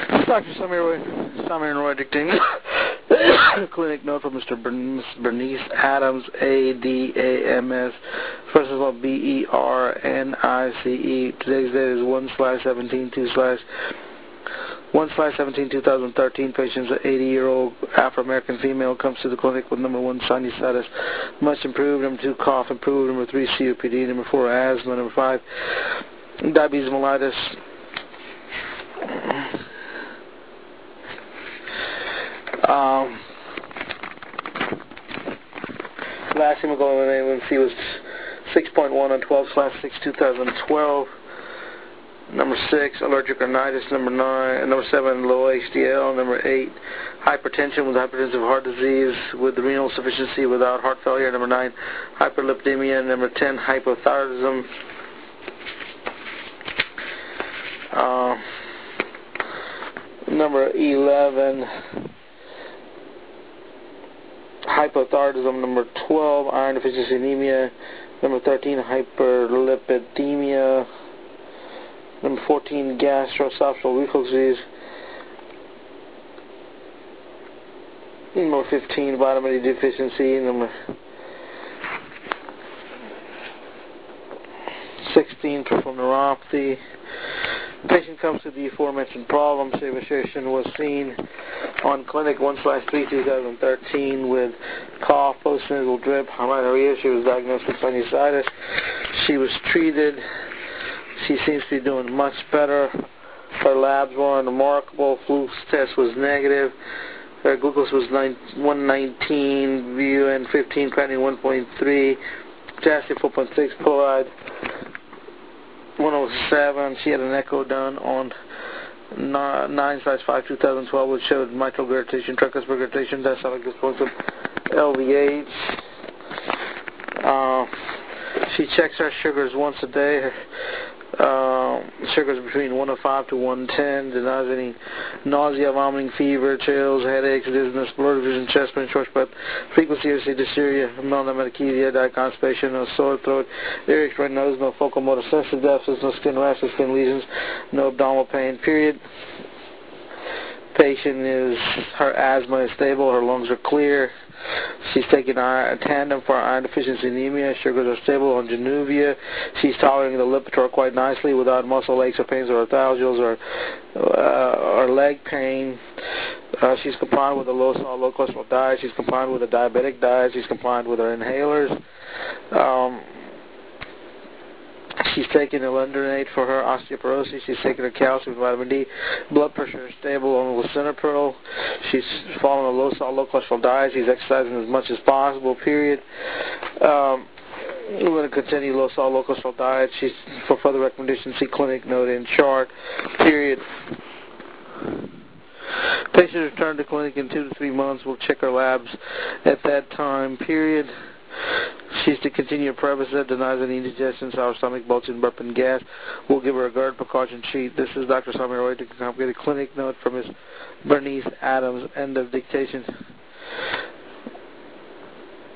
Dr. Samir Roy dictating clinic note for Mr. Bernice Adams, A-D-A-M-S, first of all, B-E-R-N-I-C-E. Today's date is 1/17/2013. Patient's an 80-year-old Afro-American female, comes to the clinic with number 1, sinusitis, much improved, number 2, cough, improved, number 3, COPD, number 4, asthma, number 5, diabetes mellitus. Last hemoglobin A1C was 6.1 on 12/6/2012. Number 6, allergic rhinitis. Number 7, low HDL. Number 8, hypertension with hypertensive heart disease with renal insufficiency without heart failure. Number 9, hyperlipidemia. Number 10, hypothyroidism. Number 11, hypothyroidism. Number 12, iron deficiency anemia. Number 13, hyperlipidemia. Number 14, gastroesophageal reflux disease. Number 15, vitamin D deficiency. Number 16, peripheral neuropathy. Patient comes with the aforementioned problem. Demonstration was seen on clinic 1/3/2013 with cough, postnasal drip, rhinorrhea. She was diagnosed with sinusitis. She was treated. She seems to be doing much better. Her labs were unremarkable. Flu test was negative. Her glucose was 119, VUN 15, creatinine 1.3, potassium 4.6, chloride 107. She had an echo done on 9/5/2012, which showed mitral regurgitation, tricuspid regurgitation, diastolic dysfunction, LVH. She checks her sugars once a day. Sugars between 105 to 110. Denies any nausea, vomiting, fever, chills, headaches, dizziness, blurred vision, chest pain, short breath, frequency of dysuria, melanoma, diet, constipation, no sore throat, earache, red nose, no focal motor sensitive deficits, no skin rashes, skin lesions, no abdominal pain, period. Her asthma is stable, her lungs are clear. She's taking tandem for iron deficiency anemia. Sugars are stable on Januvia. She's tolerating the Lipitor quite nicely without muscle aches or pains or arthralgias or leg pain. She's compliant with a low salt, low cholesterol diet. She's compliant with a diabetic diet. She's compliant with her inhalers. She's taking alendronate for her osteoporosis. She's taking her calcium and vitamin D. Blood pressure is stable on lisinopril. She's following a low salt, low cholesterol diet. She's exercising as much as possible, period. We're going to continue low salt, low cholesterol diet. For further recommendations, see clinic note in chart, period. Patient return to clinic in 2 to 3 months. We'll check her labs at that time, period. She's to continue Prevacid, denies any indigestion, sour stomach, bloating, burping, gas. We'll give her a GERD precaution sheet. This is Dr. Samir Roy to get a clinic note from Ms. Bernice Adams. End of dictation.